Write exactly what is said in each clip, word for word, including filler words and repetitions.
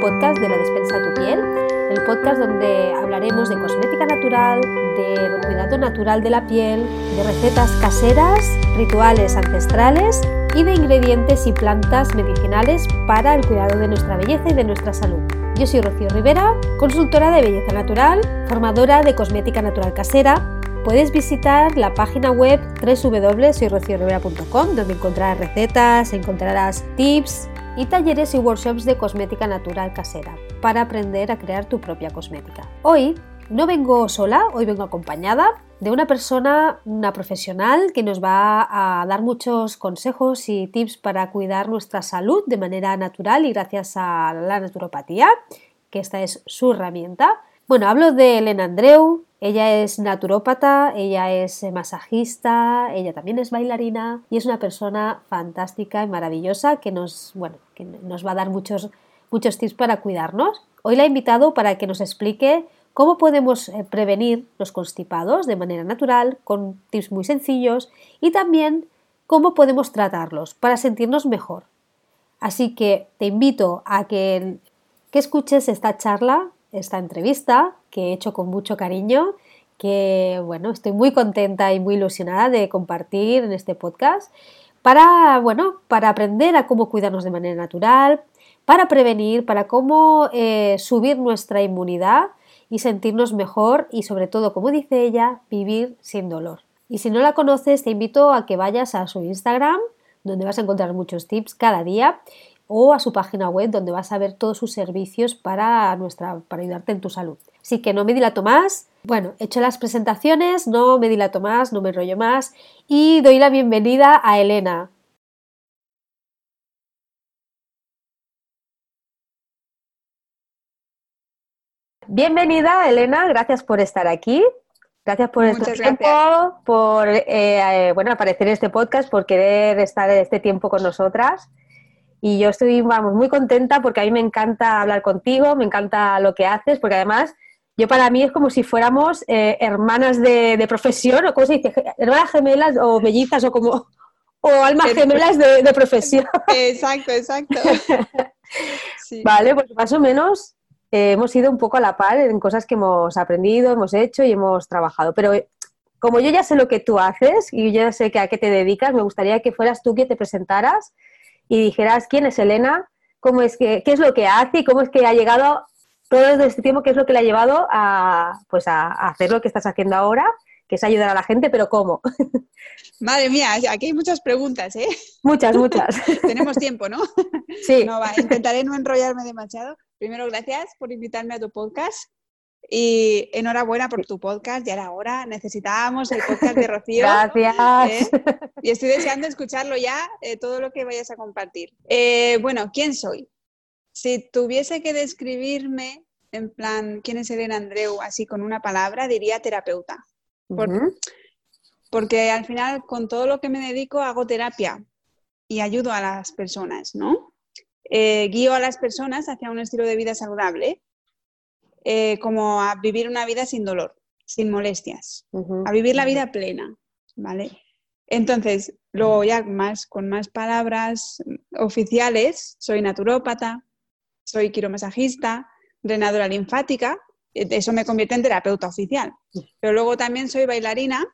podcast de La Despensa de tu Piel, el podcast donde hablaremos de cosmética natural, de cuidado natural de la piel, de recetas caseras, rituales ancestrales y de ingredientes y plantas medicinales para el cuidado de nuestra belleza y de nuestra salud. Yo soy Rocío Rivera, consultora de belleza natural, formadora de cosmética natural casera. Puedes visitar la página web doble u doble u doble u punto soy rocío rivera punto com, donde encontrarás recetas, encontrarás tips y talleres y workshops de cosmética natural casera para aprender a crear tu propia cosmética. Hoy no vengo sola, hoy vengo acompañada de una persona, una profesional que nos va a dar muchos consejos y tips para cuidar nuestra salud de manera natural y gracias a la naturopatía, que esta es su herramienta. Bueno, hablo de Elena Andreu. Ella es naturópata, ella es masajista, ella también es bailarina y es una persona fantástica y maravillosa que nos, bueno, que nos va a dar muchos, muchos tips para cuidarnos. Hoy la he invitado para que nos explique cómo podemos prevenir los constipados de manera natural, con tips muy sencillos, y también cómo podemos tratarlos para sentirnos mejor. Así que te invito a que, que escuches esta charla, esta entrevista que he hecho con mucho cariño, que bueno, estoy muy contenta y muy ilusionada de compartir en este podcast para, bueno, para aprender a cómo cuidarnos de manera natural, para prevenir, para cómo eh, subir nuestra inmunidad y sentirnos mejor y sobre todo, como dice ella, vivir sin dolor. Y si no la conoces, te invito a que vayas a su Instagram, donde vas a encontrar muchos tips cada día, o a su página web, donde vas a ver todos sus servicios para, nuestra, para ayudarte en tu salud. Así que no me dilato más. Bueno, he hecho las presentaciones, no me dilato más, no me enrollo más y doy la bienvenida a Elena. Bienvenida, Elena, gracias por estar aquí. Gracias por Muchas este tiempo, gracias. por eh, eh, bueno, aparecer en este podcast, por querer estar este tiempo con nosotras. Y yo estoy, vamos, muy contenta porque a mí me encanta hablar contigo, me encanta lo que haces, porque además yo para mí es como si fuéramos eh, hermanas de, de profesión, o ¿cómo se dice? Hermanas gemelas o mellizas o como o almas gemelas de, de profesión. Exacto, exacto. Sí. Vale, pues más o menos eh, hemos ido un poco a la par en cosas que hemos aprendido, hemos hecho y hemos trabajado. Pero eh, como yo ya sé lo que tú haces y yo ya sé que a qué te dedicas, me gustaría que fueras tú quien te presentaras y dijeras quién es Elena, cómo es que, qué es lo que hace y cómo es que ha llegado todo este tiempo, qué es lo que le ha llevado a, pues a, a hacer lo que estás haciendo ahora, que es ayudar a la gente, pero ¿cómo? Madre mía, aquí hay muchas preguntas, ¿eh? Muchas, muchas. Tenemos tiempo, ¿no? Sí. No, va, intentaré no enrollarme demasiado. Primero, gracias por invitarme a tu podcast y enhorabuena por tu podcast. Ya era hora, necesitábamos el podcast de Rocío. Gracias. ¿eh? Y estoy deseando escucharlo ya, eh, todo lo que vayas a compartir. Eh, bueno, ¿quién soy? Si tuviese que describirme en plan, ¿quién es Elena Andreu? Así con una palabra, diría terapeuta. Por, Uh-huh. Porque al final, con todo lo que me dedico, hago terapia y ayudo a las personas, ¿no? Eh, guío a las personas hacia un estilo de vida saludable, eh, como a vivir una vida sin dolor, sin molestias, Uh-huh. a vivir la vida plena, ¿vale? Entonces, luego ya más, con más palabras oficiales, soy naturópata, soy quiromasajista, drenadora linfática, eso me convierte en terapeuta oficial. Pero luego también soy bailarina,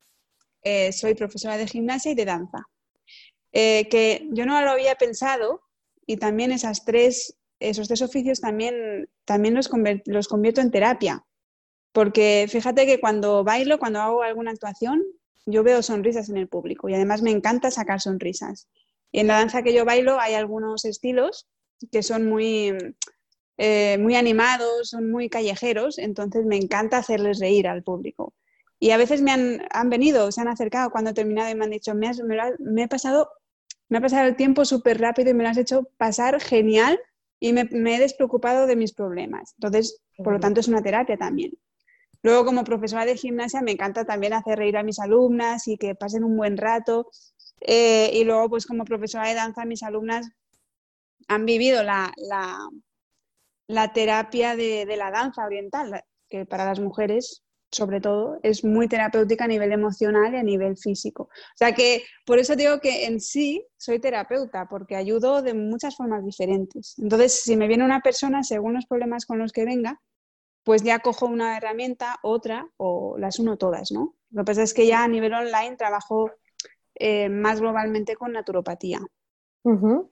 eh, soy profesora de gimnasia y de danza. Eh, que yo no lo había pensado y también esas tres, esos tres oficios también, también los, conver- los convierto en terapia. Porque fíjate que cuando bailo, cuando hago alguna actuación, yo veo sonrisas en el público y además me encanta sacar sonrisas. Y en la danza que yo bailo hay algunos estilos que son muy, eh, muy animados, son muy callejeros, entonces me encanta hacerles reír al público. Y a veces me han, han venido, se han acercado cuando he terminado y me han dicho, me, has, me, lo, me he pasado, me ha pasado el tiempo súper rápido y me lo has hecho pasar genial y me, me he despreocupado de mis problemas. Entonces, por lo tanto, es una terapia también. Luego, como profesora de gimnasia, me encanta también hacer reír a mis alumnas y que pasen un buen rato. Eh, y luego, pues como profesora de danza, mis alumnas han vivido la, la, la terapia de, de la danza oriental, que para las mujeres sobre todo, es muy terapéutica a nivel emocional y a nivel físico. O sea que por eso digo que en sí soy terapeuta, porque ayudo de muchas formas diferentes. Entonces, si me viene una persona, según los problemas con los que venga, pues ya cojo una herramienta, otra, o las uno todas, ¿no? Lo que pasa es que ya a nivel online trabajo eh, más globalmente con naturopatía. Uh-huh.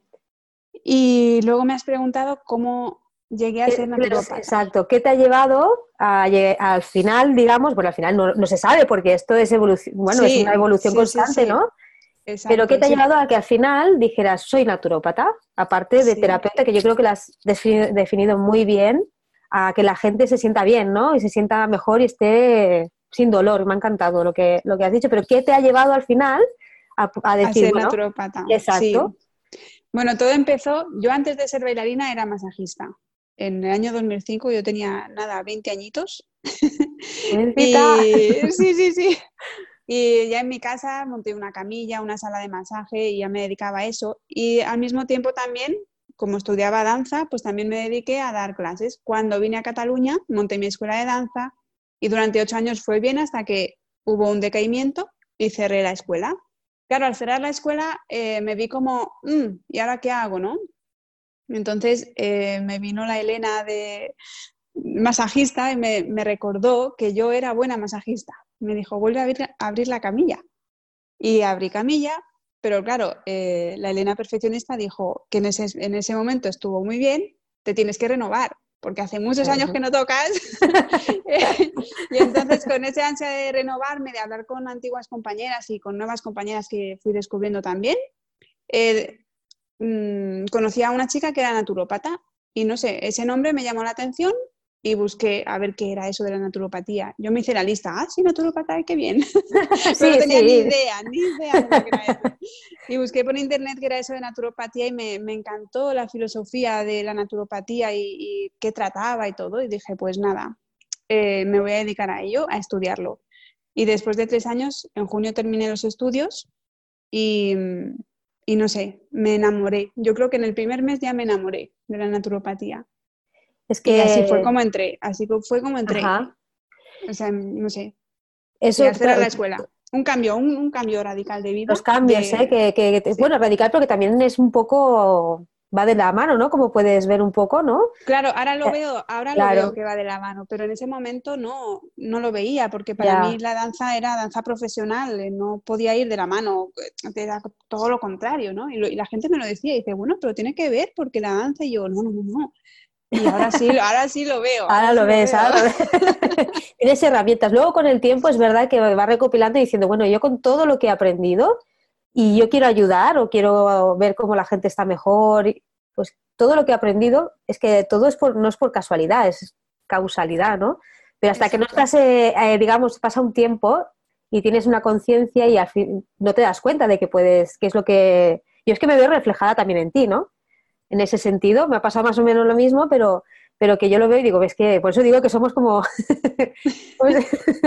Y luego me has preguntado cómo llegué a ¿Qué, ser naturópata. exacto, ¿qué te ha llevado a, al final, digamos, bueno, al final no, no se sabe porque esto es evolución, bueno, Sí, es una evolución sí, constante, sí, sí. ¿no? Exacto, Pero ¿qué te ha sí. llevado a que al final dijeras, soy naturópata, aparte de Sí. terapeuta, que yo creo que lo has definido, definido muy bien, a que la gente se sienta bien, ¿no? Y se sienta mejor y esté sin dolor. Me ha encantado lo que, lo que has dicho, pero ¿qué te ha llevado al final a, a A decir, ser bueno, naturópata, exacto? sí. Bueno, todo empezó, yo antes de ser bailarina era masajista. En el año dos mil cinco yo tenía, nada, veinte añitos. Jovencita. Y sí, sí, sí. Y ya en mi casa monté una camilla, una sala de masaje y ya me dedicaba a eso. Y al mismo tiempo también, como estudiaba danza, pues también me dediqué a dar clases. Cuando vine a Cataluña, monté mi escuela de danza y durante ocho años fue bien hasta que hubo un decaimiento y cerré la escuela. Claro, al cerrar la escuela eh, me vi como, mmm, ¿y ahora qué hago, no? Entonces eh, me vino la Elena de masajista y me, me recordó que yo era buena masajista. Me dijo, vuelve a abrir, a abrir la camilla. Y abrí camilla, pero claro, eh, la Elena perfeccionista dijo que en ese, en ese momento estuvo muy bien, te tienes que renovar, porque hace muchos años que no tocas. Y entonces con ese ansia de renovarme, de hablar con antiguas compañeras y con nuevas compañeras que fui descubriendo también, eh, mmm, conocí a una chica que era naturópata y no sé, ese nombre me llamó la atención y busqué a ver qué era eso de la naturopatía. Yo me hice la lista, ah, sí, naturópata, qué bien. Pero no Sí, tenía ni sí. idea, ni idea de lo que era eso. Y busqué por internet qué era eso de naturopatía y me, me encantó la filosofía de la naturopatía y, y qué trataba y todo. Y dije, pues nada, eh, me voy a dedicar a ello, a estudiarlo. Y después de tres años, en junio terminé los estudios y, y no sé, me enamoré. Yo creo que en el primer mes ya me enamoré de la naturopatía. Es Y así fue que, como entré, así fue como entré. ajá, O sea, no sé, sí, eso, al cerrar la escuela. Un cambio, un, un cambio radical de vida. los cambios, ¿eh? De, Que, que, que- sí. bueno, radical, pero que también es un poco, va de la mano, ¿no? Como puedes ver un poco, ¿no? Claro, ahora lo Eh, veo, ahora lo veo claro, que va de la mano, pero en ese momento no, no lo veía, porque para mí ya. la danza era danza profesional, eh, no podía ir de la mano, eh, era todo lo contrario, ¿no? Y, lo, y la gente me lo decía, y dice, bueno, pero tiene que ver porque la danza, y yo, no, no, no, no. Y ahora sí, ahora sí lo veo, Ahora ahora sí lo lo ves, veo. ahora lo ves. Tienes herramientas. Luego con el tiempo es verdad que va recopilando y diciendo, bueno, yo con todo lo que he aprendido y yo quiero ayudar o quiero ver cómo la gente está mejor, pues todo lo que he aprendido es que todo es por, no es por casualidad, es causalidad, ¿no? Pero hasta que no Exacto. estás, eh, eh, digamos, pasa un tiempo y tienes una conciencia y al fin no te das cuenta de que puedes, que es lo que... Yo es que me veo reflejada también en ti, ¿no? En ese sentido, me ha pasado más o menos lo mismo, pero, pero que yo lo veo y digo, ves que, por eso digo que somos como, pues,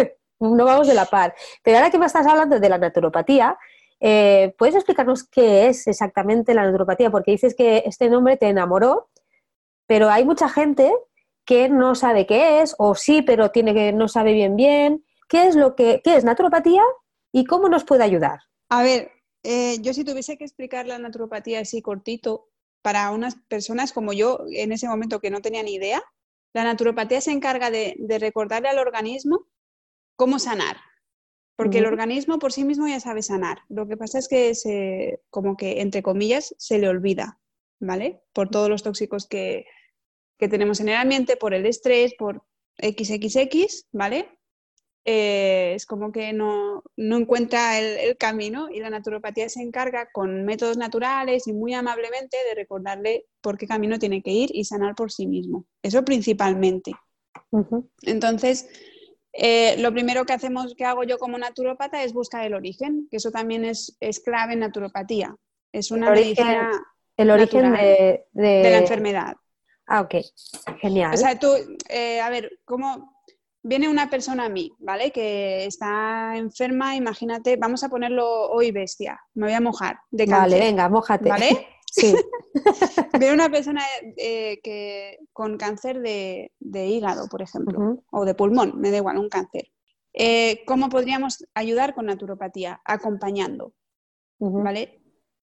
no vamos de la par. Pero ahora que me estás hablando de la naturopatía, eh, ¿puedes explicarnos qué es exactamente la naturopatía? Porque dices que este nombre te enamoró, pero hay mucha gente que no sabe qué es, o sí, pero tiene que, no sabe bien bien. ¿Qué es lo que, qué es naturopatía y cómo nos puede ayudar? A ver, eh, yo si tuviese que explicar la naturopatía así cortito, para unas personas como yo, en ese momento que no tenía ni idea, la naturopatía se encarga de, de recordarle al organismo cómo sanar, porque el Uh-huh. organismo por sí mismo ya sabe sanar. Lo que pasa es que se, como que, entre comillas, se le olvida, ¿vale? Por todos los tóxicos que, que tenemos en el ambiente, por el estrés, por equis equis equis, ¿vale? Eh, es como que no, no encuentra el, el camino y la naturopatía se encarga con métodos naturales y muy amablemente de recordarle por qué camino tiene que ir y sanar por sí mismo. Eso principalmente. Uh-huh. Entonces, eh, lo primero que hacemos, que hago yo como naturópata es buscar el origen, que eso también es, es clave en naturopatía. Es El una origen, medicina el origen natural de, de la de... enfermedad. Ah, ok, O genial. sea, tú, eh, a ver, ¿cómo viene una persona a mí, ¿vale? Que está enferma, imagínate, vamos a ponerlo hoy bestia, me voy a mojar, de Vale, cáncer, venga, mójate. ¿vale? Sí. Viene una persona eh, que, con cáncer de, de hígado, por ejemplo, Uh-huh. o de pulmón, me da igual, un cáncer. Eh, ¿Cómo podríamos ayudar con naturopatía? Acompañando, Uh-huh. ¿vale?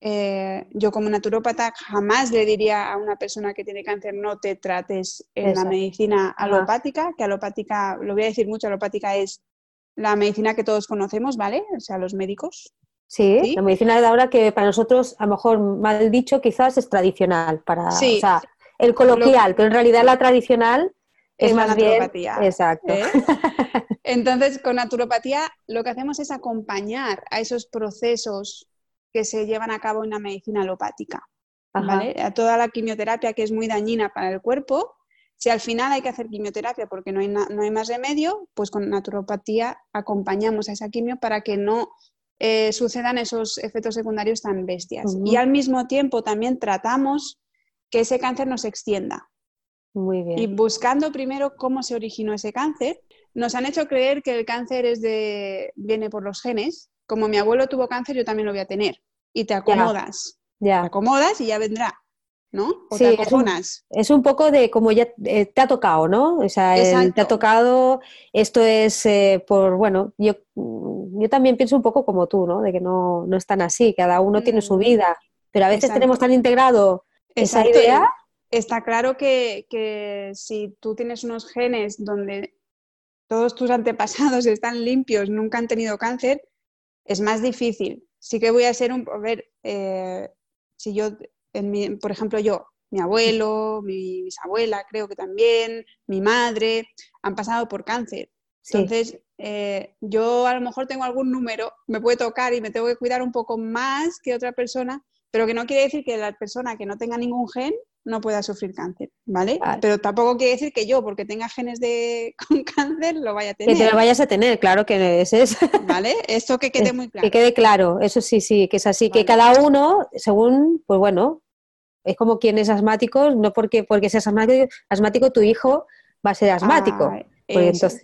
Eh, yo como naturópata jamás le diría a una persona que tiene cáncer no te trates en la Exacto. medicina Ajá. alopática, que alopática, lo voy a decir mucho, alopática es la medicina que todos conocemos, ¿vale? O sea, los médicos. Sí, ¿Sí? la medicina de ahora que para nosotros, a lo mejor mal dicho, quizás es tradicional, para, o Sí, sea, el lo, coloquial, pero en realidad la tradicional es es la más bien, naturopatía. exacto. ¿Eh? Entonces, con naturopatía lo que hacemos es acompañar a esos procesos que se llevan a cabo en la medicina alopática, Ajá. ¿vale? A toda la quimioterapia que es muy dañina para el cuerpo. Si al final hay que hacer quimioterapia porque no hay, na- no hay más remedio, pues con naturopatía acompañamos a esa quimio para que no eh, sucedan esos efectos secundarios tan bestias. Y Uh-huh. al mismo tiempo también tratamos que ese cáncer no se extienda. Muy Y bien. buscando primero cómo se originó ese cáncer, nos han hecho creer que el cáncer es de, viene por los genes. Como mi abuelo tuvo cáncer, yo también lo voy a tener. Y te Ya, acomodas. Te ya. acomodas y ya vendrá, ¿no? O te Sí, es un, acojonas. es un poco de como ya eh, te ha tocado, ¿no? O sea, el, te ha Exacto. tocado, esto es eh, por, bueno, yo, yo también pienso un poco como tú, ¿no? De que no, no es tan así, cada uno tiene su Mm, vida, pero a veces tenemos exacto. tan integrado esa Exacto. idea. Y está claro que, que si tú tienes unos genes donde todos tus antepasados están limpios, nunca han tenido cáncer, es más difícil. Sí que voy a ser un... A ver, eh, si yo, en mi, por ejemplo, yo, mi abuelo, mi bisabuela, creo que también, mi madre, han pasado por cáncer. Sí, Entonces, eh, yo a lo mejor tengo algún número, me puede tocar y me tengo que cuidar un poco más que otra persona, pero que no quiere decir que la persona que no tenga ningún gen no pueda sufrir cáncer, ¿vale? vale. Pero tampoco quiere decir que yo, porque tenga genes de, con cáncer, lo vaya a Que te tener, lo vayas a tener, claro que ese es. ¿vale? Esto que quede muy Que claro, quede claro, eso sí, sí, que es así, que ¿vale? cada uno, según, pues bueno, es como quien es asmático, no porque, porque seas asmático, asmático, tu hijo va a ser asmático, Ah, porque eso, entonces,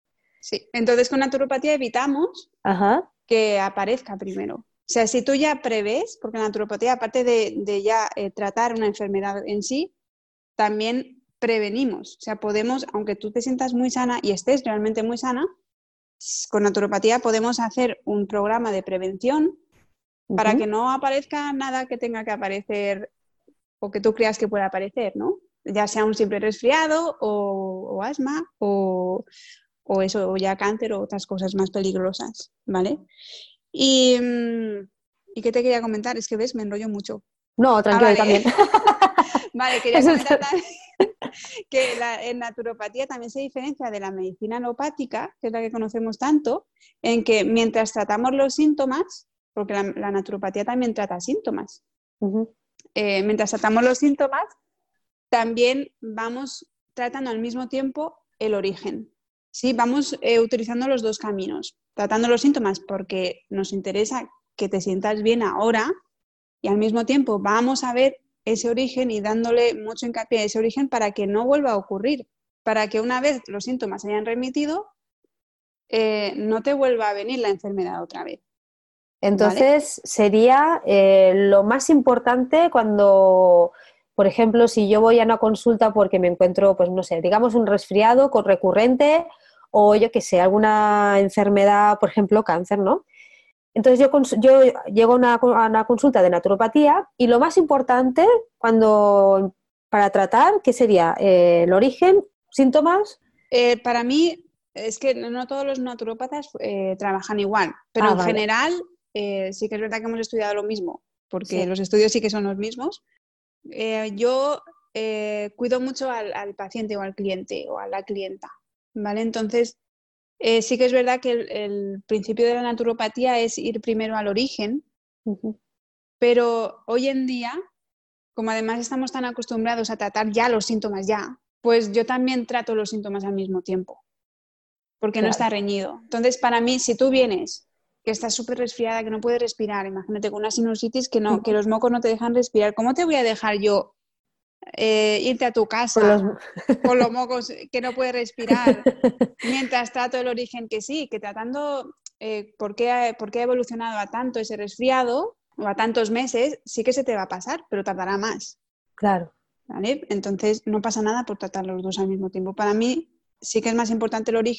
sí. Entonces con naturopatía evitamos ajá, que aparezca primero. O sea, si tú ya prevés, porque la naturopatía, aparte de, de ya eh, tratar una enfermedad en sí, también prevenimos. O sea, podemos, aunque tú te sientas muy sana y estés realmente muy sana, con naturopatía podemos hacer un programa de prevención para uh-huh. que no aparezca nada que tenga que aparecer o que tú creas que pueda aparecer, ¿no? Ya sea un simple resfriado o, o asma o, o eso, o ya cáncer o otras cosas más peligrosas, ¿vale? Y, mm, ¿y qué te quería comentar? Es que ves, me enrollo mucho. No, Ah, tranquilo, yo vale. también. Vale, quería Eso comentar está- también que la, en naturopatía también se diferencia de la medicina alopática, que es la que conocemos tanto, en que mientras tratamos los síntomas, porque la, la naturopatía también trata síntomas, uh-huh. eh, mientras tratamos los síntomas, también vamos tratando al mismo tiempo el origen. Sí, vamos eh, utilizando los dos caminos, tratando los síntomas porque nos interesa que te sientas bien ahora y al mismo tiempo vamos a ver ese origen y dándole mucho hincapié a ese origen para que no vuelva a ocurrir, para que una vez los síntomas hayan remitido, eh, no te vuelva a venir la enfermedad otra vez, ¿vale? Entonces sería eh, lo más importante cuando, por ejemplo, si yo voy a una consulta porque me encuentro, pues no sé, digamos un resfriado con recurrente o yo qué sé, alguna enfermedad, por ejemplo, cáncer, ¿no? Entonces yo, cons- yo llego a una, a una consulta de naturopatía y lo más importante cuando para tratar, ¿qué sería? Eh, el origen, síntomas. Eh, para mí, es que no todos los naturópatas eh, trabajan igual, pero Ah, en vale, general eh, sí que es verdad que hemos estudiado lo mismo, porque sí. los estudios sí que son los mismos. Eh, yo eh, cuido mucho al, al paciente o al cliente o a la clienta, ¿vale? Entonces, eh, sí que es verdad que el, el principio de la naturopatía es ir primero al origen, Uh-huh. pero hoy en día, como además estamos tan acostumbrados a tratar ya los síntomas ya, pues yo también trato los síntomas al mismo tiempo, porque no Claro. está reñido. Entonces, para mí, si tú vienes, que estás súper resfriada, que no puedes respirar, imagínate con una sinusitis que, no, que Uh-huh. los mocos no te dejan respirar, ¿cómo te voy a dejar yo eh, irte a tu Con los... casa con los mocos que no puedes respirar mientras trato el origen que sí, que tratando eh, por, qué ha, por qué ha evolucionado a tanto ese resfriado o a tantos meses, sí que se te va a pasar, pero tardará más, Claro. ¿vale? Entonces no pasa nada por tratar los dos al mismo tiempo. Para mí sí que es más importante el origen,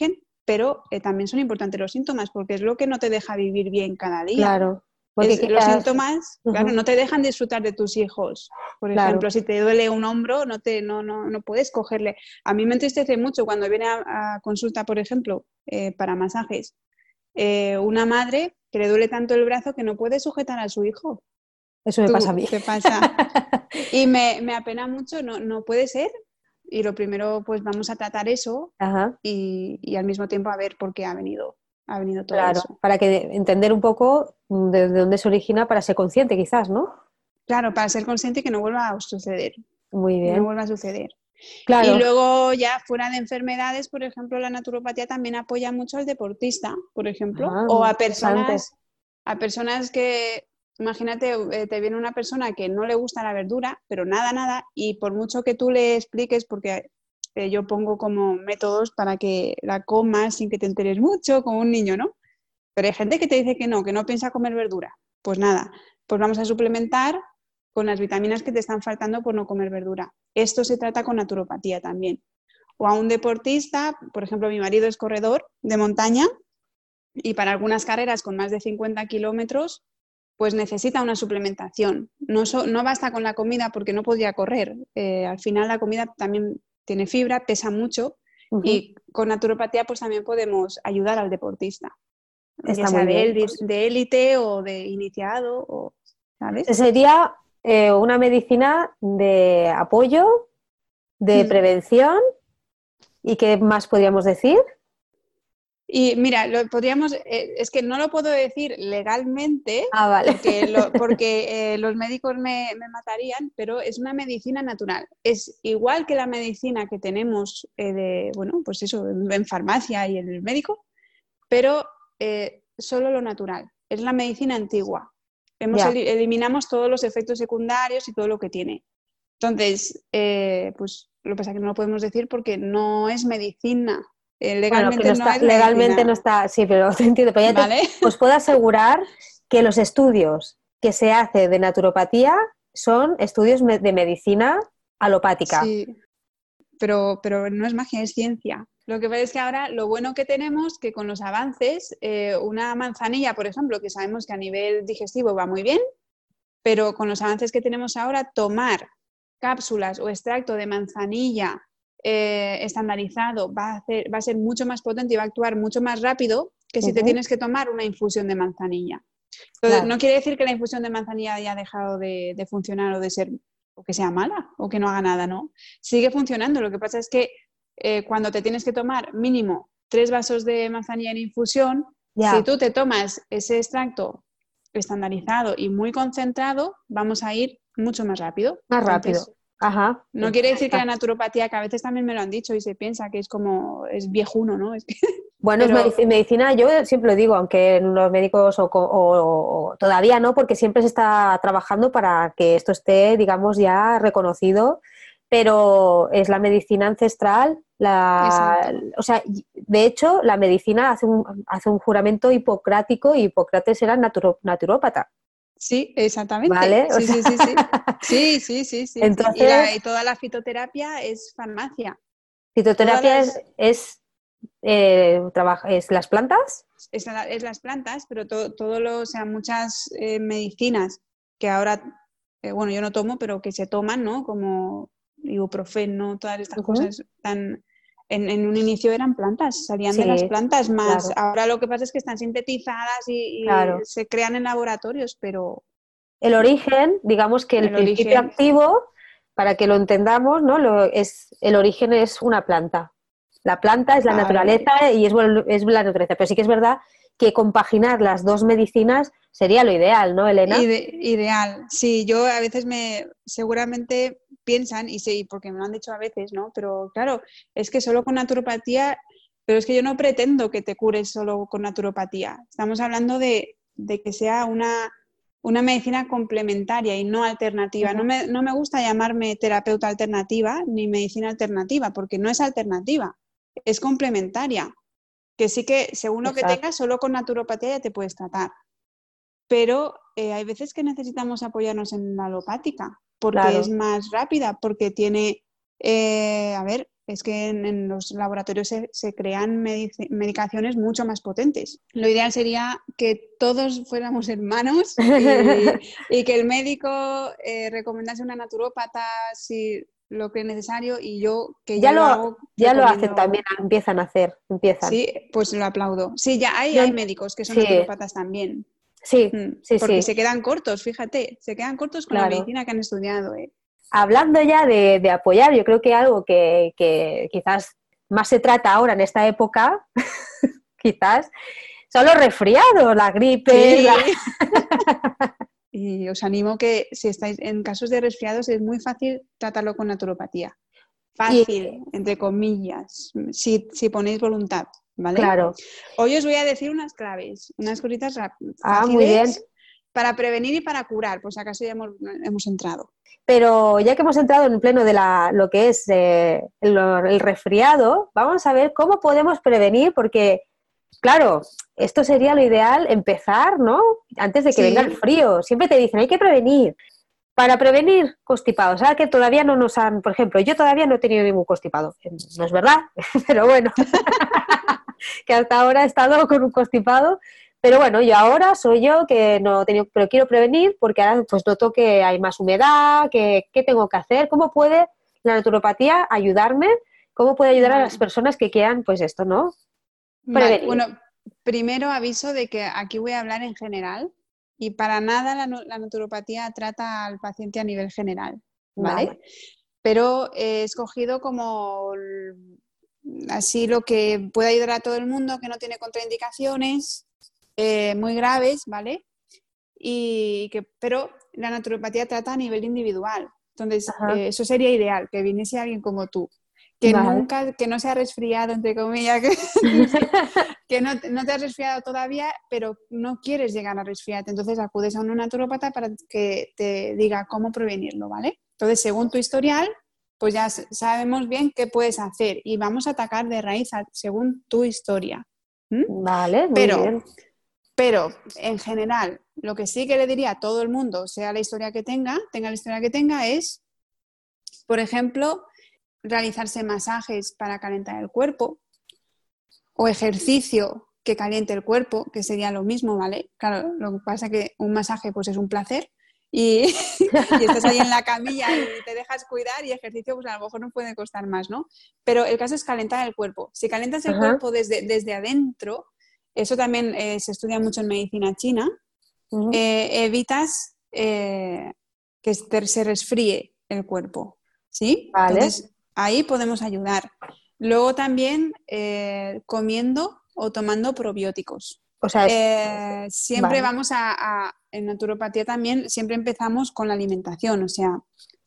pero eh, también son importantes los síntomas porque es lo que no te deja vivir bien cada día. Claro. Porque Es, quizás... Los síntomas, uh-huh. claro, no te dejan disfrutar de tus hijos. Por claro. ejemplo, si te duele un hombro, no, te, no, no, no puedes cogerle. A mí me entristece mucho cuando viene a, a consulta, por ejemplo, eh, para masajes, eh, una madre que le duele tanto el brazo que no puede sujetar a su hijo. Eso me Tú, pasa a mí. Te pasa. Y me, me apena mucho, no, no puede ser. Y lo primero, pues vamos a tratar eso y, y al mismo tiempo a ver por qué ha venido. Ha venido todo claro, eso. Para que entender un poco de, de dónde se origina, para ser consciente quizás, ¿no? Claro, para ser consciente y que no vuelva a suceder. Muy bien. Que no vuelva a suceder. Claro. Y luego ya fuera de enfermedades, por ejemplo, la naturopatía también apoya mucho al deportista, por ejemplo, ah, o a personas, a personas que, imagínate, eh, te viene una persona que no le gusta la verdura, pero nada, nada, y por mucho que tú le expliques, porque eh, yo pongo como métodos para que la comas sin que te enteres mucho, como un niño, ¿no? Pero hay gente que te dice que no, que no piensa comer verdura. Pues nada, pues vamos a suplementar con las vitaminas que te están faltando por no comer verdura. Esto se trata con naturopatía también. O a un deportista, por ejemplo, mi marido es corredor de montaña y para algunas carreras con más de cincuenta kilómetros, pues necesita una suplementación. No, so, no basta con la comida porque no podría correr. Eh, al final la comida también tiene fibra, pesa mucho uh-huh. y con naturopatía pues también podemos ayudar al deportista. Está ya sea muy bien. de élite o de iniciado, o, ¿sabes? Sería eh, una medicina de apoyo, de mm. prevención, ¿y qué más podríamos decir? Y mira, lo podríamos, eh, es que no lo puedo decir legalmente, ah, vale. porque, lo, porque eh, los médicos me, me matarían, pero es una medicina natural. Es igual que la medicina que tenemos eh, de, bueno, pues eso, en farmacia y en el médico, pero eh, solo lo natural. Es la medicina antigua. Hemos el, eliminamos todos los efectos secundarios y todo lo que tiene. Entonces, eh, pues lo que pasa es que no lo podemos decir porque no es medicina. Eh, legalmente bueno, no, no está, es legalmente medicina. no está, sí, pero te entiendo. Pero ya ¿Vale? te, os puedo asegurar que los estudios que se hace de naturopatía son estudios de medicina alopática. Sí, pero, pero no es magia, es ciencia. Lo que pasa es que ahora lo bueno que tenemos que con los avances, eh, una manzanilla, por ejemplo, que sabemos que a nivel digestivo va muy bien, pero con los avances que tenemos ahora, tomar cápsulas o extracto de manzanilla eh, estandarizado va a, hacer, va a ser mucho más potente y va a actuar mucho más rápido que si uh-huh. te tienes que tomar una infusión de manzanilla. Entonces, claro. no quiere decir que la infusión de manzanilla haya dejado de, de funcionar o de ser, o que sea mala o que no haga nada, ¿no? Sigue funcionando. Lo que pasa es que eh, cuando te tienes que tomar mínimo tres vasos de manzanilla en infusión, yeah. si tú te tomas ese extracto estandarizado y muy concentrado, vamos a ir mucho más rápido. Más rápido. Entonces, Ajá. No quiere decir que la naturopatía, que a veces también me lo han dicho y se piensa que es como, es viejuno, ¿no? Es que, bueno, pero... es medicina, yo siempre lo digo, aunque los médicos o, o, o todavía no, porque siempre se está trabajando para que esto esté, digamos, ya reconocido, pero es la medicina ancestral, la, o sea, de hecho, la medicina hace un, hace un juramento hipocrático y Hipócrates era naturo, naturópata. Sí, exactamente. ¿Vale? Sí, o sea... sí, sí, sí. Sí, sí, sí, sí. Entonces, y, la, y toda la fitoterapia es farmacia. Fitoterapia las... es, es, eh, trabaja, es las plantas. Es, la, es las plantas, pero todo, todo lo, o sea, muchas eh, medicinas que ahora, eh, bueno, yo no tomo, pero que se toman, ¿no? Como ibuprofeno, todas estas uh-huh. cosas tan... En, en un inicio eran plantas, salían sí, de las plantas más. Claro. Ahora lo que pasa es que están sintetizadas y, y claro. se crean en laboratorios, pero... El origen, digamos que el, el principio origen... activo, para que lo entendamos, ¿no? Lo, es, el origen es una planta. La planta es la claro. naturaleza y es, es la naturaleza. Pero sí que es verdad que compaginar las dos medicinas sería lo ideal, ¿no, Elena? Ide- ideal, sí. Yo a veces me... Seguramente... piensan, y sí, porque me lo han dicho a veces, ¿no? Pero claro, es que solo con naturopatía, pero es que yo no pretendo que te cures solo con naturopatía. Estamos hablando de, de que sea una, una medicina complementaria y no alternativa. Uh-huh. No me, no me gusta llamarme terapeuta alternativa ni medicina alternativa, porque no es alternativa, es complementaria. Que sí que según lo Exacto. que tengas, solo con naturopatía ya te puedes tratar. Pero eh, hay veces que necesitamos apoyarnos en la alopática. Porque claro. es más rápida, porque tiene, eh, a ver, es que en, en los laboratorios se, se crean medic- medicaciones mucho más potentes. Lo ideal sería que todos fuéramos hermanos y, y que el médico eh, recomendase una naturópata si lo que es necesario y yo, que ya, Ya lo lo, hago, ya lo recomiendo. hacen también, empiezan a hacer, empiezan. Sí, pues lo aplaudo. Sí, ya hay, Yo- hay médicos que son sí, naturópatas también. sí, Mm, sí, porque sí, se quedan cortos, fíjate, se quedan cortos con la claro. medicina que han estudiado. ¿eh? Hablando ya de, de apoyar, yo creo que algo que, que quizás más se trata ahora en esta época, quizás, son los resfriados, la gripe, la... Sí. Y os animo que si estáis en casos de resfriados es muy fácil tratarlo con naturopatía. Y, Fácil, entre comillas, si, si ponéis voluntad, ¿vale? claro. Hoy os voy a decir unas claves, unas cositas rap- Ah, muy bien. fáciles para prevenir y para curar, por si acaso ya hemos, hemos entrado. Pero ya que hemos entrado en pleno de la, lo que es eh, el, el resfriado, vamos a ver cómo podemos prevenir, porque, claro, esto sería lo ideal, empezar, ¿no? Antes de que Sí. venga el frío. Siempre te dicen, hay que prevenir. Para prevenir constipados, ¿sabes? Que todavía no nos han, por ejemplo, yo todavía no he tenido ningún constipado. No es verdad, pero bueno, que hasta ahora he estado con un constipado. Pero bueno, yo ahora soy yo que no he tenido, pero quiero prevenir porque ahora pues noto que hay más humedad, que qué tengo que hacer, cómo puede la naturopatía ayudarme, cómo puede ayudar a las personas que quieran, pues esto, ¿no? Vale, Prevenir. bueno, primero aviso de que aquí voy a hablar en general y para nada la, nu- la naturopatía trata al paciente a nivel general, ¿vale? Vale. Pero he escogido como l- así lo que puede ayudar a todo el mundo, que no tiene contraindicaciones eh, muy graves, ¿vale? Y que, pero la naturopatía trata a nivel individual. Entonces, Ajá. eh, eso sería ideal, que viniese alguien como tú, que Vale. nunca, que no se ha resfriado, entre comillas, que, que no, no te has resfriado todavía, pero no quieres llegar a resfriarte. Entonces acudes a un naturópata para que te diga cómo prevenirlo, ¿vale? Entonces, según tu historial, pues ya s- sabemos bien qué puedes hacer y vamos a atacar de raíz a- según tu historia. ¿m? Vale, muy Pero, bien. pero, en general, lo que sí que le diría a todo el mundo, sea la historia que tenga, tenga la historia que tenga, es, por ejemplo, realizarse masajes para calentar el cuerpo o ejercicio que caliente el cuerpo, que sería lo mismo, ¿vale? Claro, lo que pasa es que un masaje pues es un placer y, y estás ahí en la camilla y te dejas cuidar y ejercicio pues a lo mejor no puede costar más, ¿no? Pero el caso es calentar el cuerpo. Si calientas el Ajá. cuerpo desde, desde adentro, eso también eh, se estudia mucho en medicina china, Ujú. eh, evitas eh, que te- se resfríe el cuerpo, ¿sí? Vale. Entonces, ahí podemos ayudar. Luego también eh, comiendo o tomando probióticos. O sea, Eh, siempre vale. vamos a, a- en naturopatía también, siempre empezamos con la alimentación, o sea,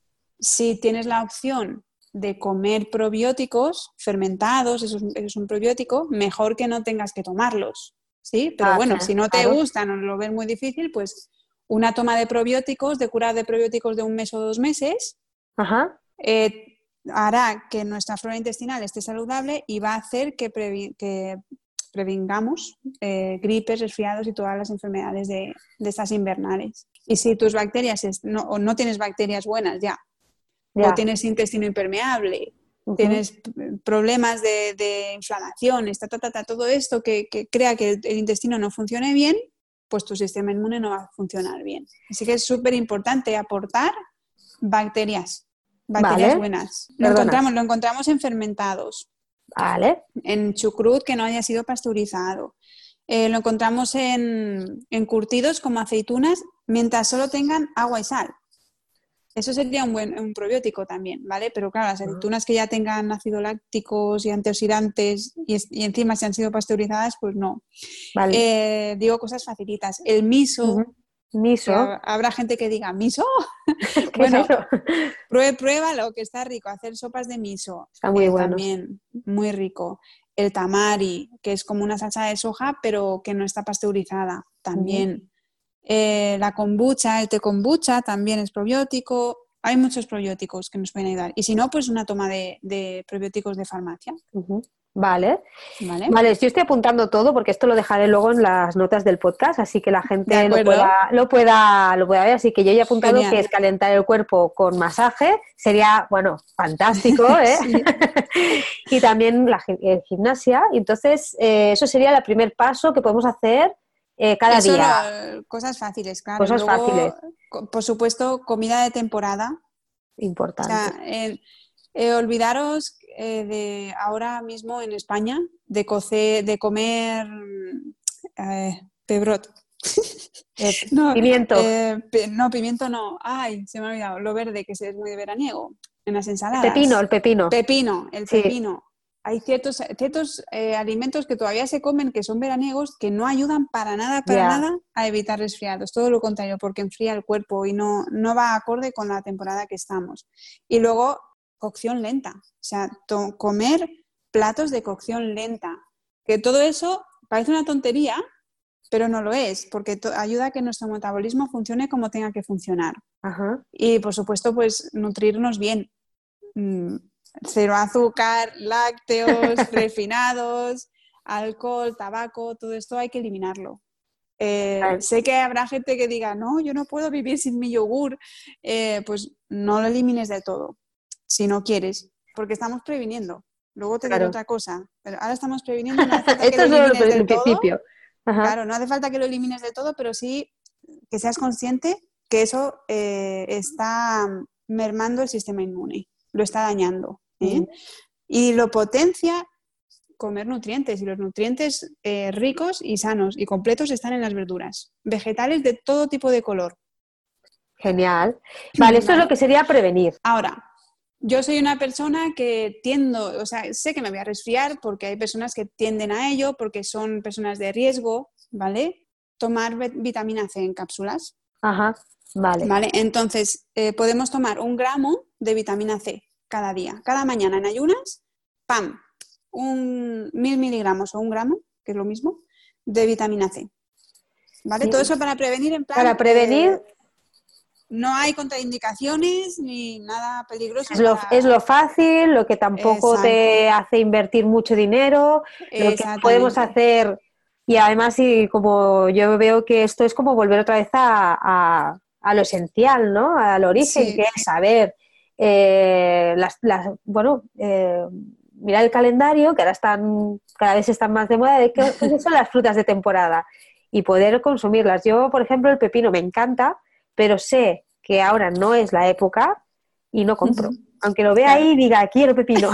si tienes la opción de comer probióticos fermentados, eso es, eso es un probiótico, mejor que no tengas que tomarlos, ¿sí? Pero Ah, bueno, si no te claro. gustan o lo ves muy difícil, pues una toma de probióticos, de cura de probióticos de un mes o dos meses, Ajá. eh, hará que nuestra flora intestinal esté saludable y va a hacer que, previ- que prevengamos eh, gripes, resfriados y todas las enfermedades de, de estas invernales. Y si tus bacterias es- no, o no tienes bacterias buenas ya, Ya. o tienes intestino impermeable, Ujú. tienes p- problemas de, de inflamaciones, ta, ta, ta, ta, todo esto que, que crea que el, el intestino no funcione bien, pues tu sistema inmune no va a funcionar bien. Así que es súper importante aportar bacterias, bacterias Vale. buenas. Lo Perdona. encontramos, lo encontramos en fermentados, Vale. en chucrut que no haya sido pasteurizado. Eh, lo encontramos en, en curtidos como aceitunas, mientras solo tengan agua y sal. Eso sería un buen un probiótico también, ¿vale? Pero claro, las aceitunas que ya tengan ácidos lácticos y antioxidantes y, es- y encima se han sido pasteurizadas, pues no. Vale. Eh, digo cosas facilitas. El miso, Ujú. que Miso. ha- habrá gente que diga, ¿miso? ¿Qué Bueno, es eso? Pruebe, pruébalo, que está rico. Hacer sopas de miso, Está muy eh, bueno. también muy rico. El tamari, que es como una salsa de soja, pero que no está pasteurizada, también. Eh, la kombucha, el té kombucha también es probiótico. Hay muchos probióticos que nos pueden ayudar. Y si no, pues una toma de, de probióticos de farmacia. Ujú. Vale. ¿Vale? Vale, yo estoy apuntando todo porque esto lo dejaré luego en las notas del podcast, así que la De gente lo acuerdo. pueda, lo pueda, lo pueda ver. Así que yo ya he apuntado Genial. que es calentar el cuerpo con masaje, sería, bueno, fantástico, ¿eh? Sí. Y también la gi- eh, gimnasia. Y entonces, eh, eso sería el primer paso que podemos hacer eh, cada Eso, día. lo- cosas fáciles, claro. Cosas Luego, fáciles, co- por supuesto, comida de temporada. O importante. sea, el- eh, olvidaros eh, de ahora mismo en España de, cocer, de comer mm, eh, pebrot. Eh, No, pimiento, eh, pe- no, pimiento no. Ay, se me ha olvidado. Lo verde, que es muy de veraniego. En las el pepino, el ensaladas. pepino. Pepino, el Sí, pepino. Hay ciertos, ciertos eh, alimentos que todavía se comen que son veraniegos que no ayudan para nada, para ya. nada a evitar resfriados. Todo lo contrario, porque enfría el cuerpo y no, no va acorde con la temporada que estamos. Y luego, cocción lenta. O sea, to- comer platos de cocción lenta. Que todo eso parece una tontería, pero no lo es, porque to- ayuda a que nuestro metabolismo funcione como tenga que funcionar. Ajá. Y, por supuesto, pues nutrirnos bien. Mm, cero azúcar, lácteos, refinados, alcohol, tabaco, todo esto hay que eliminarlo. Eh, Vale. sé que habrá gente que diga, no, yo no puedo vivir sin mi yogur. Eh, pues no lo elimines de todo, si no quieres, porque estamos previniendo. Luego te diré Claro. otra cosa, pero ahora estamos previniendo, no hace falta que Esto lo es lo- elimines el del todo. principio. Ajá. Claro, no hace falta que lo elimines de todo, pero sí que seas consciente que eso eh, está mermando el sistema inmune, lo está dañando. ¿eh? Mm. Y lo potencia comer nutrientes, y los nutrientes eh, ricos y sanos y completos están en las verduras, vegetales de todo tipo de color. Genial. Vale, esto es Vale. lo que sería prevenir. Ahora, yo soy una persona que tiendo, o sea, sé que me voy a resfriar porque hay personas que tienden a ello, porque son personas de riesgo, ¿vale? Tomar ve- vitamina C en cápsulas, Ajá, vale. ¿vale? Entonces, eh, podemos tomar un gramo de vitamina C cada día. Cada mañana en ayunas, ¡pam! Un mil miligramos o un gramo, que es lo mismo, de vitamina C. ¿Vale? Sí. Todo eso para prevenir, en plan... Para prevenir eh, no hay contraindicaciones ni nada peligroso es lo, para... es lo fácil, lo que tampoco Exacto. te hace invertir mucho dinero, lo que podemos Exactamente. hacer. Y además, y como yo veo que esto es como volver otra vez a, a, a lo esencial, ¿no? Al origen, Sí. que es saber, eh, las, las, bueno, eh, mirar el calendario, que ahora están, cada vez están más de moda, de qué pues son las frutas de temporada y poder consumirlas. Yo, por ejemplo, el pepino me encanta, pero sé que ahora no es la época y no compro. Aunque lo vea Claro. ahí y diga, quiero pepino.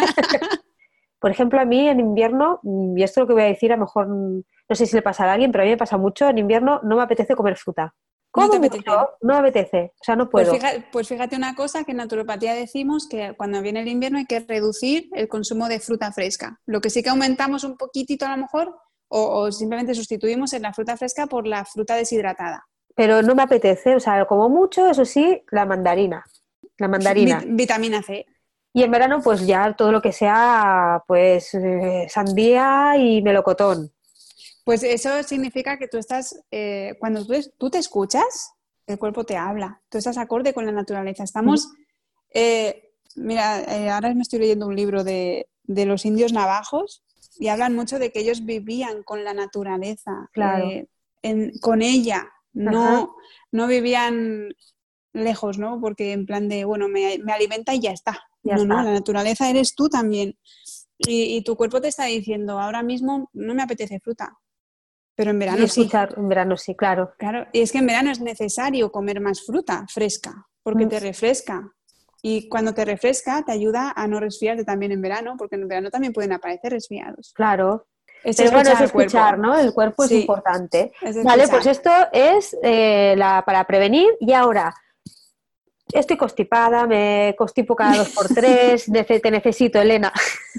Por ejemplo, a mí en invierno, y esto es lo que voy a decir, a lo mejor no sé si le pasa a alguien, pero a mí me pasa mucho, en invierno no me apetece comer fruta. ¿No Como te mucho, apetece? no me apetece, o sea, no Pues puedo. fíjate, pues fíjate una cosa, que en naturopatía decimos que cuando viene el invierno hay que reducir el consumo de fruta fresca. Lo que sí que aumentamos un poquitito a lo mejor, o, o simplemente sustituimos en la fruta fresca por la fruta deshidratada. Pero no me apetece, o sea, como mucho, eso sí, la mandarina. La mandarina. Vit- vitamina C. Y en verano, pues ya todo lo que sea, pues eh, sandía y melocotón. Pues eso significa que tú estás, eh, cuando tú, tú te escuchas, el cuerpo te habla, tú estás acorde con la naturaleza. Estamos, eh, mira, eh, ahora me estoy leyendo un libro de, de los indios navajos y hablan mucho de que ellos vivían con la naturaleza, Claro. eh, en, con ella, no, no vivían lejos, ¿no? Porque en plan de, bueno, me, me alimenta y ya está. Ya no, está. no, la naturaleza eres tú también. Y, y tu cuerpo te está diciendo, ahora mismo no me apetece fruta, pero en verano Y escuchar, sí. en verano sí, claro. Claro, y es que en verano es necesario comer más fruta fresca, porque Mm. te refresca. Y cuando te refresca, te ayuda a no resfriarte también en verano, porque en verano también pueden aparecer resfriados. Claro. Es Pero bueno, es al escuchar, cuerpo. ¿no? El cuerpo es Sí, importante. es Vale, escuchar. pues esto es eh, la, para prevenir. Y ahora, estoy constipada, me constipo cada dos por tres, nece- te necesito, Elena.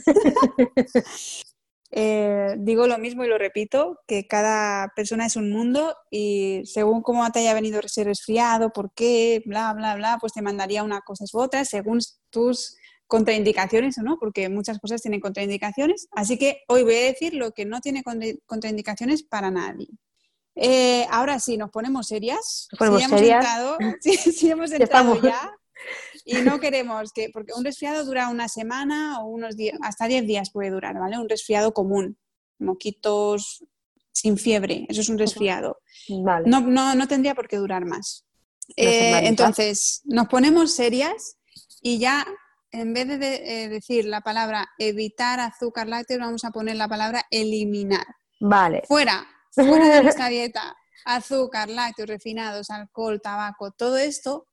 Eh, digo lo mismo y lo repito, que cada persona es un mundo y según cómo te haya venido ese resfriado, por qué, bla, bla, bla, pues te mandaría una cosa u otra según tus contraindicaciones o no, porque muchas cosas tienen contraindicaciones. Así que hoy voy a decir lo que no tiene contra- contraindicaciones para nadie. Eh, ahora sí, nos ponemos serias. Nos ponemos si ya hemos serias. entrado, si, si hemos Ya entrado estamos. ya, Y no queremos que, porque un resfriado dura una semana o unos días, hasta diez días puede durar, ¿vale? Un resfriado común, moquitos sin fiebre, eso es un resfriado. Vale. No, no, no tendría por qué durar más. Eh, entonces, nos ponemos serias y ya, en vez de, de eh, decir la palabra evitar azúcar lácteos, vamos a poner la palabra eliminar. Vale. Fuera, fuera de nuestra dieta, azúcar, lácteos, refinados, alcohol, tabaco, todo esto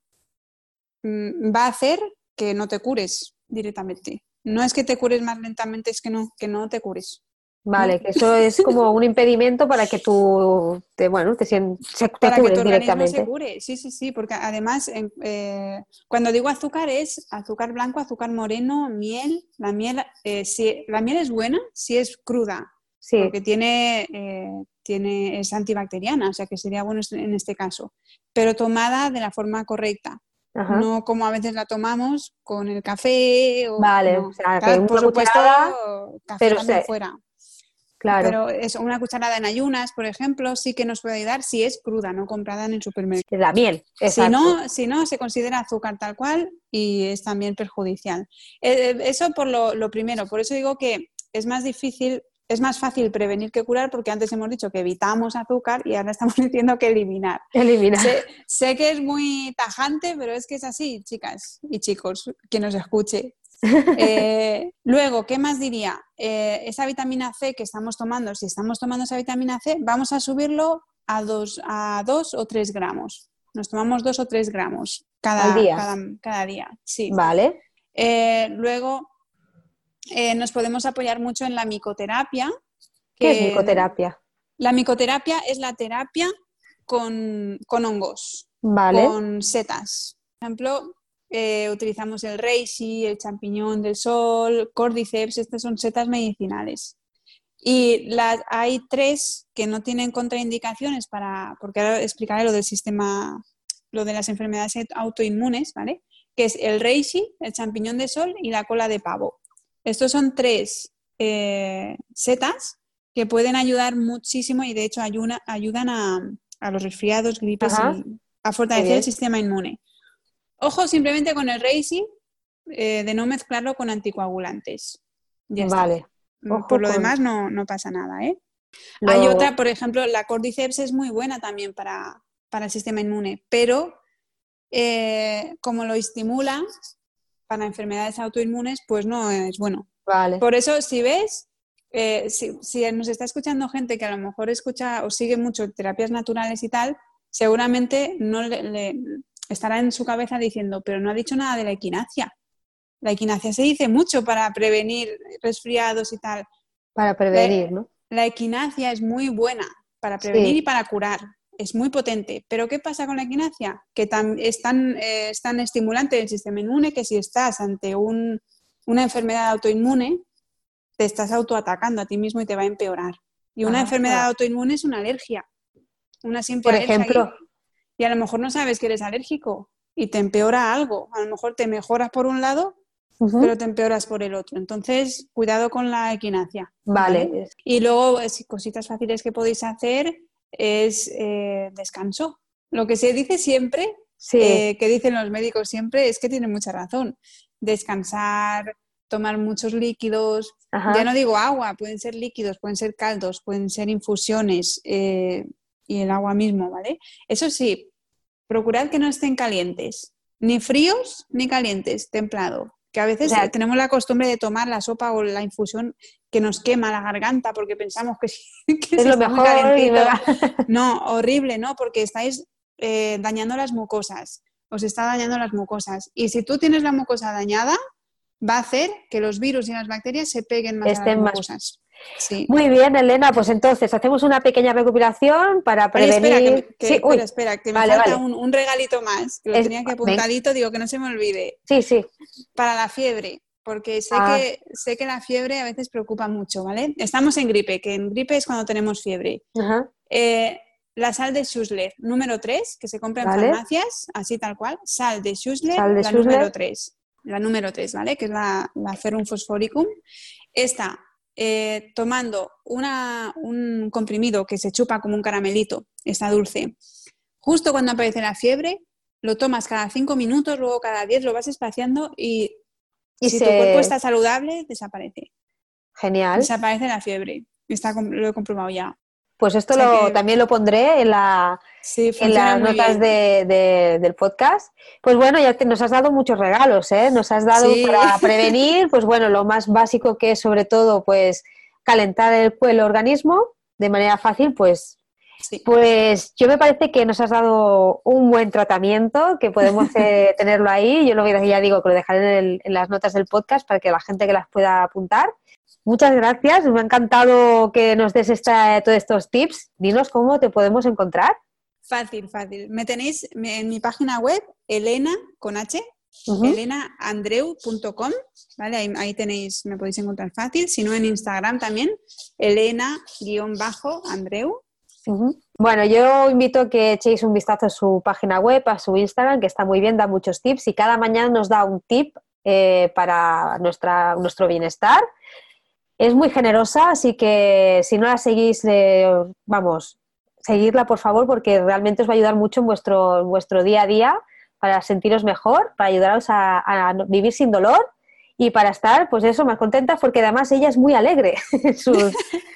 mmm, va a hacer que no te cures directamente. No es que te cures más lentamente, es que no, que no te cures. Vale, ¿no? que eso es como un impedimento para que tú te, bueno, te, te, te para cures que tu organismo directamente. se cure, sí, sí, sí, porque además eh, cuando digo azúcar es azúcar blanco, azúcar moreno, miel. La miel, eh, si, la miel es buena si es cruda, sí. porque tiene, eh, tiene, es antibacteriana, o sea que sería bueno en este caso, pero tomada de la forma correcta. Ajá. No como a veces la tomamos con el café. O, vale, no. o sea, Claro, que por supuesto, café pero también se... fuera. Claro. Pero es una cucharada en ayunas, por ejemplo, sí que nos puede ayudar si es cruda, no comprada en el supermercado. La miel, exacto. Si no, si no, se considera azúcar tal cual y es también perjudicial. Eh, eso por lo, lo primero, por eso digo que es más difícil, es más fácil prevenir que curar, porque antes hemos dicho que evitamos azúcar y ahora estamos diciendo que eliminar. Eliminar. Sé, sé que es muy tajante, pero es que es así, chicas y chicos, quien nos escuche. Eh, luego, ¿qué más diría? Eh, esa vitamina C que estamos tomando, si estamos tomando esa vitamina C, vamos a subirlo a dos, a dos o tres gramos. Nos tomamos dos o tres gramos cada día. Cada, cada día. Sí. Vale. Eh, luego, eh, nos podemos apoyar mucho en la micoterapia. ¿Qué es micoterapia? La micoterapia es la terapia con, con hongos, vale. con setas. Por ejemplo, Eh, utilizamos el reishi, el champiñón del sol, cordyceps, estas son setas medicinales. Y las, hay tres que no tienen contraindicaciones para, porque ahora explicaré lo del sistema, lo de las enfermedades autoinmunes, ¿vale? Que es el reishi, el champiñón del sol y la cola de pavo. Estos son tres eh, setas que pueden ayudar muchísimo y de hecho ayuna, ayudan a, a los resfriados, gripes Ajá. y a fortalecer el sistema inmune. Ojo simplemente con el reishi, eh, de no mezclarlo con anticoagulantes. Ya vale. está. Ojo por lo con... demás no, no pasa nada, ¿eh? Lo... Hay otra, por ejemplo, la cordyceps es muy buena también para, para el sistema inmune, pero eh, como lo estimula para enfermedades autoinmunes, pues no es bueno. Vale. Por eso, si ves, eh, si, si nos está escuchando gente que a lo mejor escucha o sigue mucho terapias naturales y tal, seguramente no le, le estará en su cabeza diciendo, pero no ha dicho nada de la equinacia. La equinacia se dice mucho para prevenir resfriados y tal. Para prevenir, la, ¿no? La equinacia es muy buena para prevenir sí. y para curar. Es muy potente. ¿Pero qué pasa con la equinacia? Que tan, es, tan, eh, es tan estimulante del sistema inmune que si estás ante un, una enfermedad autoinmune, te estás autoatacando a ti mismo y te va a empeorar. Y una ah, enfermedad autoinmune es una alergia. Una simple Por alergia. ejemplo... Y a lo mejor no sabes que eres alérgico y te empeora algo. A lo mejor te mejoras por un lado, uh-huh. pero te empeoras por el otro. Entonces, cuidado con la equinacia. Vale. ¿vale? Y luego, cositas fáciles que podéis hacer es eh, descanso. Lo que se dice siempre, sí. eh, que dicen los médicos siempre, es que tienen mucha razón. Descansar, tomar muchos líquidos. Ajá. Ya no digo agua, pueden ser líquidos, pueden ser caldos, pueden ser infusiones eh, y el agua mismo, ¿vale? Eso sí, procurad que no estén calientes, ni fríos ni calientes, templado. Que a veces o sea, tenemos la costumbre de tomar la sopa o la infusión que nos quema la garganta porque pensamos que, que es si lo está mejor muy calentito. Va... No, horrible, ¿no? Porque estáis eh, dañando las mucosas, os está dañando las mucosas. Y si tú tienes la mucosa dañada, va a hacer que los virus y las bacterias se peguen más Estén a las más... mucosas. Sí. Muy bien, Elena, pues entonces hacemos una pequeña recopilación para prevenir... Oye, espera, que, me, que, sí, espera, espera, que me vale, falta vale. Un, un regalito más, que lo es... tenía aquí apuntadito, digo que no se me olvide. Sí, sí. Para la fiebre, porque sé, ah. que, sé que la fiebre a veces preocupa mucho, ¿vale? Estamos en gripe, que en gripe es cuando tenemos fiebre. Uh-huh. Eh, la sal de Schussler, número tres, que se compra en vale. farmacias, así tal cual, sal de Schussler, sal de la Schussler. número tres. La número tres, ¿vale? Que es la, la Ferrum phosphoricum. Esta, eh, tomando una, un comprimido que se chupa como un caramelito, está dulce. Justo cuando aparece la fiebre, lo tomas cada cinco minutos, luego cada diez, lo vas espaciando y, y si se... tu cuerpo está saludable, desaparece. Genial. Desaparece la fiebre. Está, lo he comprobado ya. Pues esto O sea lo, que... también lo pondré en, la, sí, en las notas de, de, del podcast. Pues bueno, ya te, nos has dado muchos regalos, ¿eh? Nos has dado sí. para prevenir, pues bueno, lo más básico que es sobre todo, pues calentar el, el organismo de manera fácil, pues, sí. Pues yo me parece que nos has dado un buen tratamiento, que podemos eh, tenerlo ahí. Yo lo voy a decir, ya digo, que lo dejaré en, el, en las notas del podcast para que la gente que las pueda apuntar. Muchas gracias, me ha encantado que nos des esta, todos estos tips. Dinos cómo te podemos encontrar. Fácil, fácil. Me tenéis en mi página web, Elena, con H, uh-huh. elena andreu punto com, ¿vale? Ahí, ahí tenéis, me podéis encontrar fácil. Si no, en Instagram también, Elena-Andreu. Uh-huh. Bueno, yo invito a que echéis un vistazo a su página web, a su Instagram, que está muy bien, da muchos tips y cada mañana nos da un tip eh, para nuestra, nuestro bienestar. Es muy generosa, así que si no la seguís, eh, vamos, seguidla por favor, porque realmente os va a ayudar mucho en vuestro, en vuestro día a día para sentiros mejor, para ayudaros a, a vivir sin dolor y para estar, pues eso, más contenta, porque además ella es muy alegre en sus,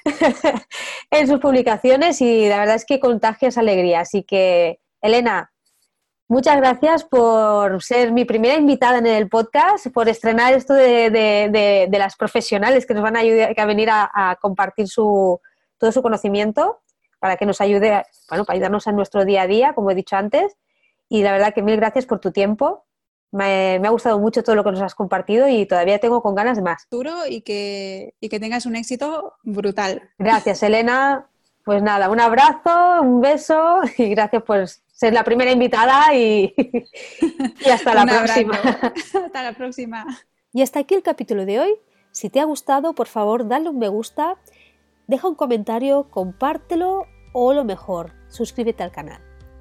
en sus publicaciones y la verdad es que contagia esa alegría. Así que, Elena, muchas gracias por ser mi primera invitada en el podcast, por estrenar esto de, de, de, de las profesionales que nos van a ayudar a venir a, a compartir su, todo su conocimiento para que nos ayude, bueno, para ayudarnos en nuestro día a día, como he dicho antes. Y la verdad que mil gracias por tu tiempo. Me, me ha gustado mucho todo lo que nos has compartido y todavía tengo con ganas de más. Y que, y que tengas un éxito brutal. Gracias, Elena. Pues nada, un abrazo, un beso y gracias por ser la primera invitada y, y hasta la próxima. Hasta la próxima. Y hasta aquí el capítulo de hoy. Si te ha gustado, por favor, dale un me gusta, deja un comentario, compártelo o lo mejor, suscríbete al canal.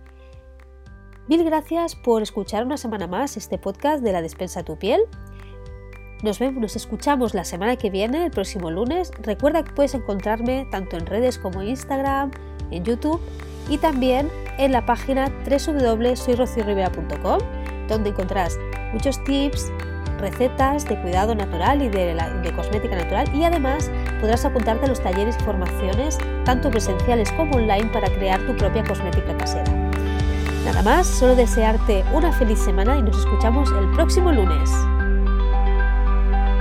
Mil gracias por escuchar una semana más este podcast de La Despensa a tu Piel. Nos vemos, nos escuchamos la semana que viene, el próximo lunes. Recuerda que puedes encontrarme tanto en redes como en Instagram, en YouTube y también en la página doble u doble u doble u punto soy rocio rivera punto com, donde encontrarás muchos tips, recetas de cuidado natural y de, la, de cosmética natural y además podrás apuntarte a los talleres y formaciones tanto presenciales como online para crear tu propia cosmética casera. Nada más, solo desearte una feliz semana y nos escuchamos el próximo lunes.